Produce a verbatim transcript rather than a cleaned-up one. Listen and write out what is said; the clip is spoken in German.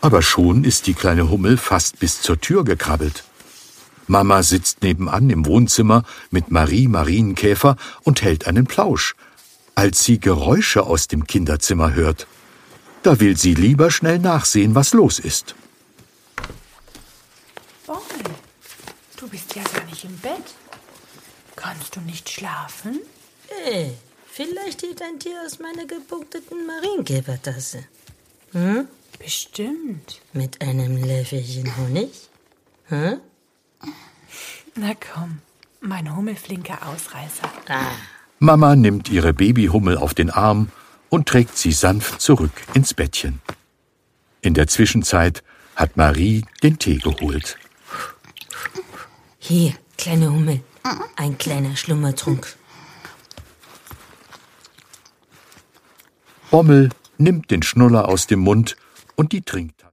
Aber schon ist die kleine Hummel fast bis zur Tür gekrabbelt. Mama sitzt nebenan im Wohnzimmer mit Marie Marienkäfer und hält einen Plausch, als sie Geräusche aus dem Kinderzimmer hört. Da will sie lieber schnell nachsehen, was los ist. Bommel, du bist ja gar nicht im Bett. Kannst du nicht schlafen? Hey, vielleicht hielt ein Tier aus meiner gepunkteten Marienkäfertasse. Hm? Bestimmt. Mit einem Löffelchen Honig? Hm? Na komm, mein hummelflinker Ausreißer. Ah. Mama nimmt ihre Babyhummel auf den Arm und trägt sie sanft zurück ins Bettchen. In der Zwischenzeit hat Marie den Tee geholt. Hier, kleine Hummel, ein kleiner Schlummertrunk. Bommel nimmt den Schnuller aus dem Mund und die trinkt.